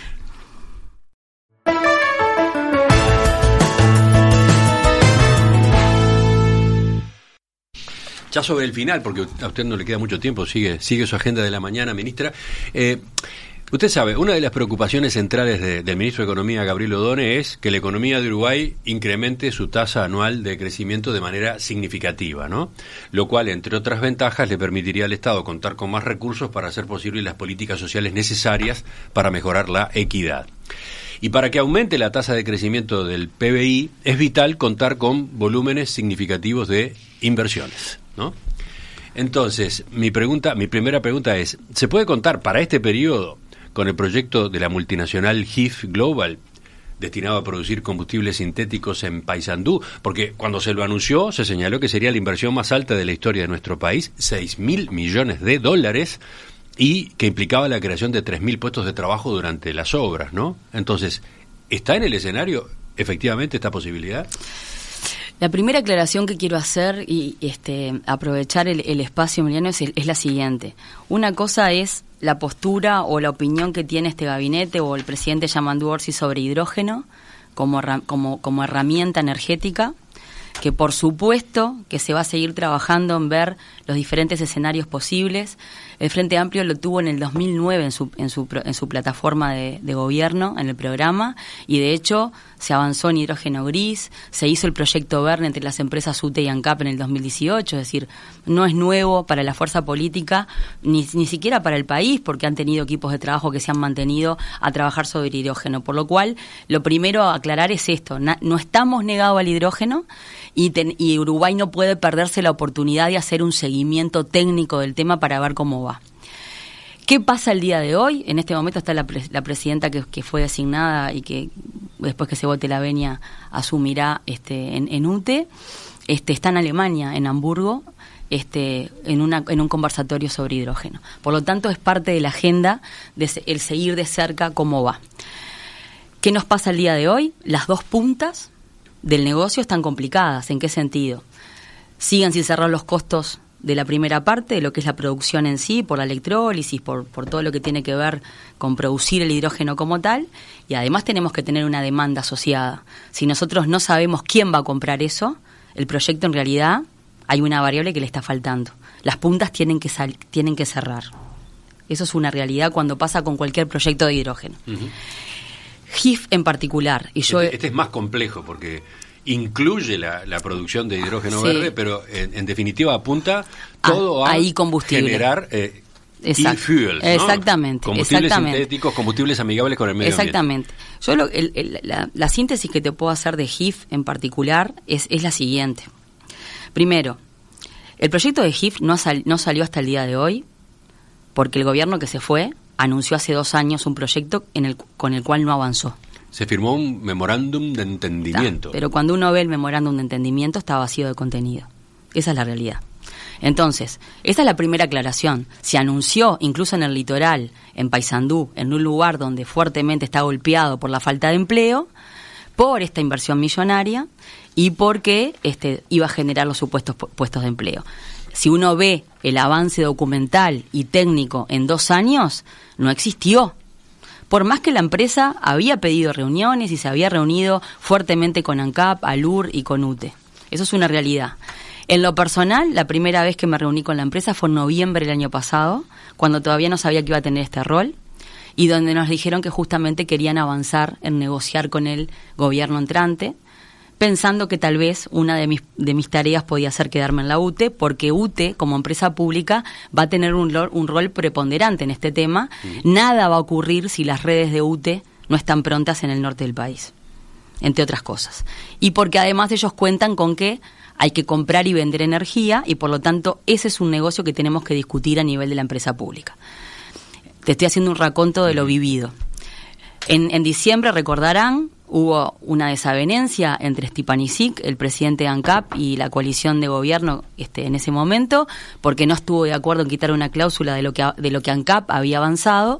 Ya sobre el final, porque a usted no le queda mucho tiempo, sigue su agenda de la mañana, ministra. Usted sabe, una de las preocupaciones centrales del ministro de Economía, Gabriel Odone, es que la economía de Uruguay incremente su tasa anual de crecimiento de manera significativa, ¿no? Lo cual, entre otras ventajas, le permitiría al Estado contar con más recursos para hacer posibles las políticas sociales necesarias para mejorar la equidad. Y para que aumente la tasa de crecimiento del PBI, es vital contar con volúmenes significativos de inversiones, ¿no? Entonces, mi primera pregunta es: ¿se puede contar para este periodo con el proyecto de la multinacional HIF Global, destinado a producir combustibles sintéticos en Paysandú? Porque cuando se lo anunció, se señaló que sería la inversión más alta de la historia de nuestro país, $6.000 millones, y que implicaba la creación de 3.000 puestos de trabajo durante las obras, ¿no? Entonces, ¿está en el escenario efectivamente esta posibilidad? La primera aclaración que quiero hacer y aprovechar el espacio, Emiliano, es la siguiente. Una cosa es la postura o la opinión que tiene este gabinete o el presidente Yamandu Orsi sobre hidrógeno como herramienta energética, que por supuesto que se va a seguir trabajando en ver los diferentes escenarios posibles. El Frente Amplio lo tuvo en el 2009 en su plataforma de gobierno, en el programa, y de hecho se avanzó en hidrógeno gris, se hizo el proyecto Verne entre las empresas UTE y ANCAP en el 2018, es decir, no es nuevo para la fuerza política, ni siquiera para el país, porque han tenido equipos de trabajo que se han mantenido a trabajar sobre el hidrógeno, por lo cual lo primero a aclarar es esto, no estamos negados al hidrógeno y Uruguay no puede perderse la oportunidad de hacer un seguimiento técnico del tema para ver cómo va. ¿Qué pasa el día de hoy? En este momento está la presidenta que fue designada y que después que se vote la venia asumirá en UTE. Está en Alemania, en Hamburgo, en un conversatorio sobre hidrógeno. Por lo tanto, es parte de la agenda el seguir de cerca cómo va. ¿Qué nos pasa el día de hoy? Las dos puntas del negocio están complicadas. ¿En qué sentido? Siguen sin cerrar los costos de la primera parte, de lo que es la producción en sí, por la electrólisis, por todo lo que tiene que ver con producir el hidrógeno como tal, y además tenemos que tener una demanda asociada. Si nosotros no sabemos quién va a comprar eso, el proyecto en realidad hay una variable que le está faltando. Las puntas tienen que cerrar. Eso es una realidad cuando pasa con cualquier proyecto de hidrógeno. Uh-huh. GIF en particular. Y este es más complejo porque incluye la producción de hidrógeno verde, pero en definitiva apunta todo a generar e-fuels, ¿no? Exactamente. Combustibles sintéticos, combustibles amigables con el medio ambiente. La síntesis que te puedo hacer de GIF en particular es la siguiente. Primero, el proyecto de GIF no salió hasta el día de hoy porque el gobierno que se fue anunció hace 2 años un proyecto con el cual no avanzó. Se firmó un memorándum de entendimiento. Pero cuando uno ve el memorándum de entendimiento está vacío de contenido. Esa es la realidad. Entonces, esa es la primera aclaración. Se anunció, incluso en el litoral, en Paysandú, en un lugar donde fuertemente está golpeado por la falta de empleo, por esta inversión millonaria y porque iba a generar los supuestos puestos de empleo. Si uno ve el avance documental y técnico en 2 años, no existió. Por más que la empresa había pedido reuniones y se había reunido fuertemente con ANCAP, ALUR y con UTE. Eso es una realidad. En lo personal, la primera vez que me reuní con la empresa fue en noviembre del año pasado, cuando todavía no sabía que iba a tener este rol, y donde nos dijeron que justamente querían avanzar en negociar con el gobierno entrante, pensando que tal vez una de mis tareas podía ser quedarme en la UTE, porque UTE, como empresa pública, va a tener un rol preponderante en este tema. Nada va a ocurrir si las redes de UTE no están prontas en el norte del país, entre otras cosas. Y porque además ellos cuentan con que hay que comprar y vender energía, y por lo tanto ese es un negocio que tenemos que discutir a nivel de la empresa pública. Te estoy haciendo un raconto de lo vivido. En diciembre, recordarán, hubo una desavenencia entre Stepanisic, el presidente de ANCAP, y la coalición de gobierno en ese momento, porque no estuvo de acuerdo en quitar una cláusula de lo que ANCAP había avanzado,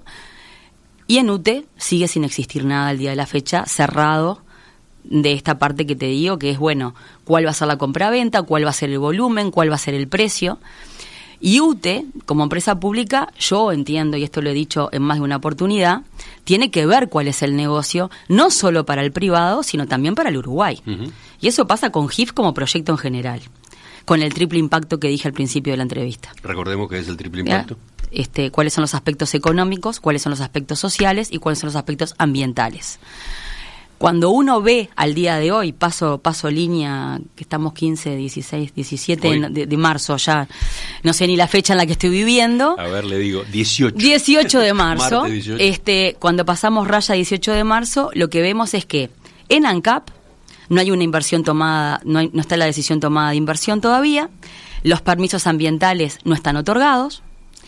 y en UTE sigue sin existir nada al día de la fecha, cerrado de esta parte que te digo, que es, bueno, cuál va a ser la compraventa, cuál va a ser el volumen, cuál va a ser el precio. Y UTE, como empresa pública, yo entiendo, y esto lo he dicho en más de una oportunidad, tiene que ver cuál es el negocio, no solo para el privado, sino también para el Uruguay. Uh-huh. Y eso pasa con GIF como proyecto en general, con el triple impacto que dije al principio de la entrevista. Recordemos qué es el triple impacto. Cuáles son los aspectos económicos, cuáles son los aspectos sociales y cuáles son los aspectos ambientales. Cuando uno ve al día de hoy, paso línea, que estamos 15, 16, 17 de marzo ya, no sé ni la fecha en la que estoy viviendo. A ver, le digo, 18. 18 de marzo. Martes 18. Cuando pasamos raya 18 de marzo, lo que vemos es que en ANCAP no hay una inversión tomada, no está la decisión tomada de inversión todavía, los permisos ambientales no están otorgados.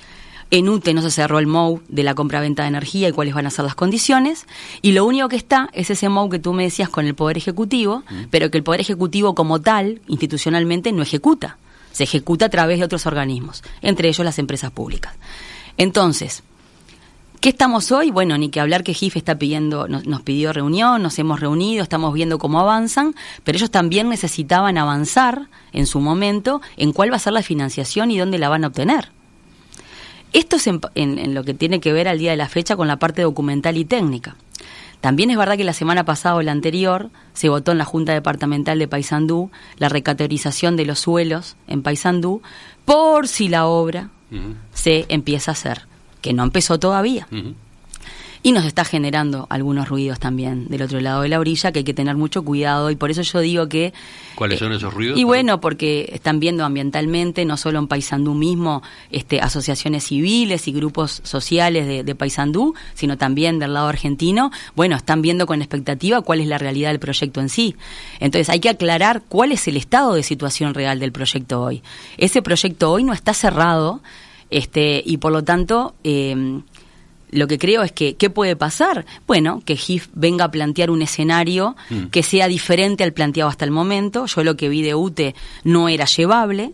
En UTE no se cerró el MOU de la compra-venta de energía y cuáles van a ser las condiciones, y lo único que está es ese MOU que tú me decías con el Poder Ejecutivo, pero que el Poder Ejecutivo como tal, institucionalmente, no ejecuta. Se ejecuta a través de otros organismos, entre ellos las empresas públicas. Entonces, ¿qué estamos hoy? Bueno, ni que hablar que GIF nos pidió reunión, nos hemos reunido, estamos viendo cómo avanzan, pero ellos también necesitaban avanzar en su momento en cuál va a ser la financiación y dónde la van a obtener. Esto es en lo que tiene que ver al día de la fecha con la parte documental y técnica. También es verdad que la semana pasada o la anterior se votó en la Junta Departamental de Paysandú la recategorización de los suelos en Paysandú por si la obra se empieza a hacer, que no empezó todavía. Y nos está generando algunos ruidos también del otro lado de la orilla, que hay que tener mucho cuidado, y por eso yo digo que... ¿Cuáles son esos ruidos? Y bueno, porque están viendo ambientalmente, no solo en Paysandú mismo, asociaciones civiles y grupos sociales de Paysandú, sino también del lado argentino, bueno, están viendo con expectativa cuál es la realidad del proyecto en sí. Entonces hay que aclarar cuál es el estado de situación real del proyecto hoy. Ese proyecto hoy no está cerrado, y por lo tanto... lo que creo es que, ¿qué puede pasar? Bueno, que GIF venga a plantear un escenario que sea diferente al planteado hasta el momento. Yo lo que vi de UTE no era llevable,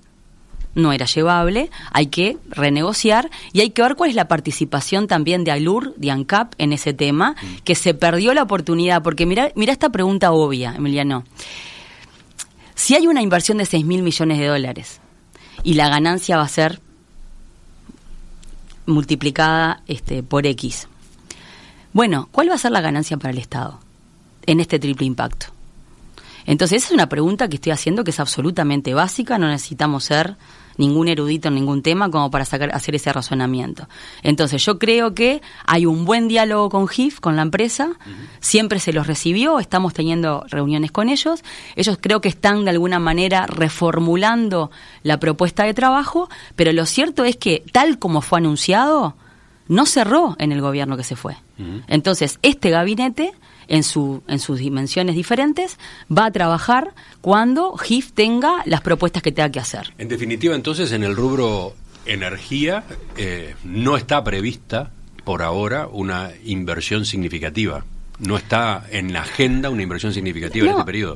hay que renegociar y hay que ver cuál es la participación también de ALUR, de ANCAP en ese tema, que se perdió la oportunidad, porque mira esta pregunta obvia, Emiliano. Si hay una inversión de 6.000 millones de dólares y la ganancia va a ser multiplicada por X. Bueno, ¿cuál va a ser la ganancia para el Estado en este triple impacto? Entonces, esa es una pregunta que estoy haciendo que es absolutamente básica, no necesitamos ser ningún erudito en ningún tema como para hacer ese razonamiento. Entonces, yo creo que hay un buen diálogo con GIF, con la empresa, siempre se los recibió, estamos teniendo reuniones con ellos creo que están de alguna manera reformulando la propuesta de trabajo, pero lo cierto es que tal como fue anunciado, no cerró en el gobierno que se fue. Entonces, este gabinete, en sus dimensiones diferentes, va a trabajar cuando GIF tenga las propuestas que tenga que hacer. En definitiva, entonces, en el rubro energía no está prevista por ahora una inversión significativa. No está en la agenda una inversión significativa en este periodo.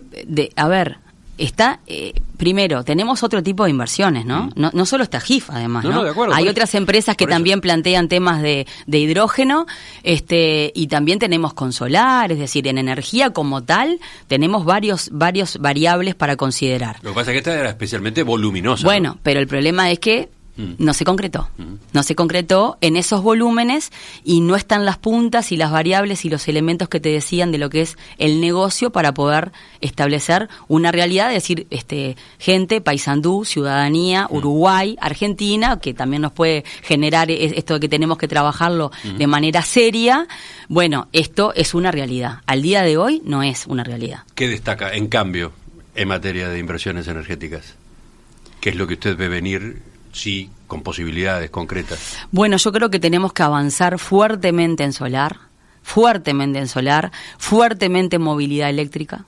Está, primero, tenemos otro tipo de inversiones, ¿no? No solo está GIF, además, ¿no? De acuerdo, hay otras empresas que también plantean temas de hidrógeno, y también tenemos con solar, es decir, en energía como tal, tenemos varios variables para considerar. Lo que pasa es que esta era especialmente voluminosa. Bueno, ¿no? pero el problema es que no se concretó. No se concretó en esos volúmenes y no están las puntas y las variables y los elementos que te decían de lo que es el negocio para poder establecer una realidad, es decir, gente, Paysandú, ciudadanía, Uruguay, Argentina, que también nos puede generar esto de que tenemos que trabajarlo de manera seria. Bueno, esto es una realidad. Al día de hoy no es una realidad. ¿Qué destaca, en cambio, en materia de inversiones energéticas? ¿Qué es lo que usted ve venir? Sí, con posibilidades concretas. Bueno, yo creo que tenemos que avanzar fuertemente en solar, fuertemente en movilidad eléctrica,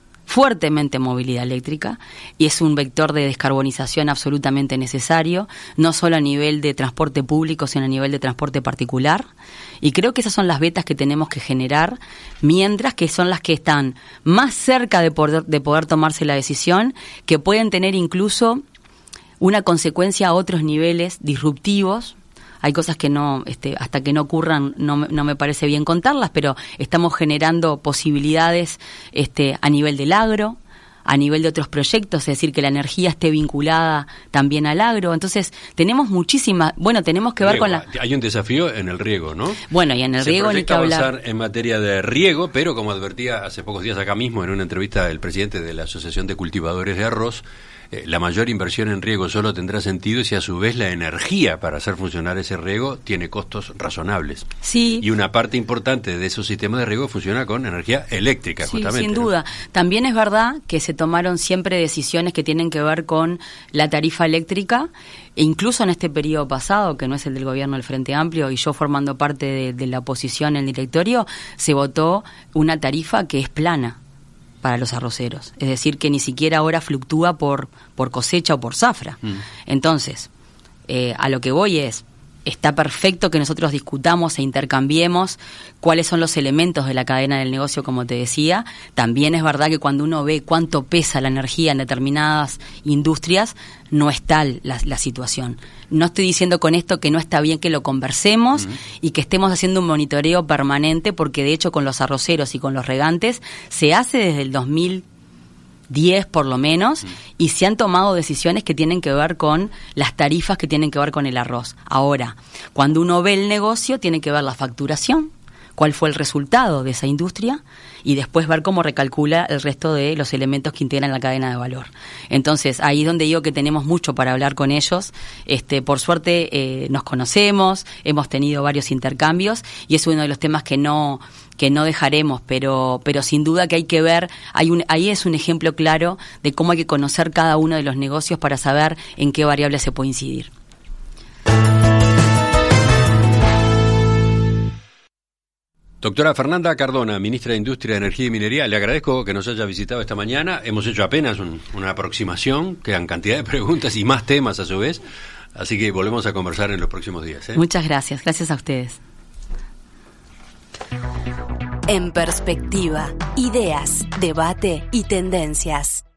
y es un vector de descarbonización absolutamente necesario, no solo a nivel de transporte público, sino a nivel de transporte particular, y creo que esas son las vetas que tenemos que generar, mientras que son las que están más cerca de poder tomarse la decisión, que pueden tener incluso una consecuencia a otros niveles disruptivos. Hay cosas que no, hasta que no ocurran, no me parece bien contarlas, pero estamos generando posibilidades a nivel del agro, a nivel de otros proyectos, es decir, que la energía esté vinculada también al agro. Entonces, tenemos tenemos que ver con la... Hay un desafío en el riego, ¿no? Bueno, y en el riego ni que hablar. Se proyecta avanzar en materia de riego, pero como advertía hace pocos días acá mismo en una entrevista el presidente de la Asociación de Cultivadores de Arroz, la mayor inversión en riego solo tendrá sentido si a su vez la energía para hacer funcionar ese riego tiene costos razonables. Sí. Y una parte importante de esos sistemas de riego funciona con energía eléctrica, sí, justamente. Sin duda. También es verdad que se tomaron siempre decisiones que tienen que ver con la tarifa eléctrica, e incluso en este periodo pasado, que no es el del gobierno del Frente Amplio, y yo formando parte de la oposición en el directorio, se votó una tarifa que es plana para los arroceros, es decir, que ni siquiera ahora fluctúa por cosecha o por zafra. Entonces, a lo que voy es, está perfecto que nosotros discutamos e intercambiemos cuáles son los elementos de la cadena del negocio, como te decía. También es verdad que cuando uno ve cuánto pesa la energía en determinadas industrias, no es tal la situación. No estoy diciendo con esto que no está bien que lo conversemos y que estemos haciendo un monitoreo permanente, porque de hecho con los arroceros y con los regantes se hace desde el 2010 por lo menos, y se han tomado decisiones que tienen que ver con las tarifas que tienen que ver con el arroz. Ahora, cuando uno ve el negocio, tiene que ver la facturación. cuál fue el resultado de esa industria y después ver cómo recalcula el resto de los elementos que integran la cadena de valor. Entonces, ahí es donde digo que tenemos mucho para hablar con ellos. Por suerte nos conocemos, hemos tenido varios intercambios y es uno de los temas que no dejaremos, pero sin duda que hay que ver, ahí es un ejemplo claro de cómo hay que conocer cada uno de los negocios para saber en qué variables se puede incidir. Doctora Fernanda Cardona, ministra de Industria, Energía y Minería, le agradezco que nos haya visitado esta mañana. Hemos hecho apenas una aproximación, quedan cantidad de preguntas y más temas a su vez, así que volvemos a conversar en los próximos días. Muchas gracias a ustedes. En perspectiva, ideas, debate y tendencias.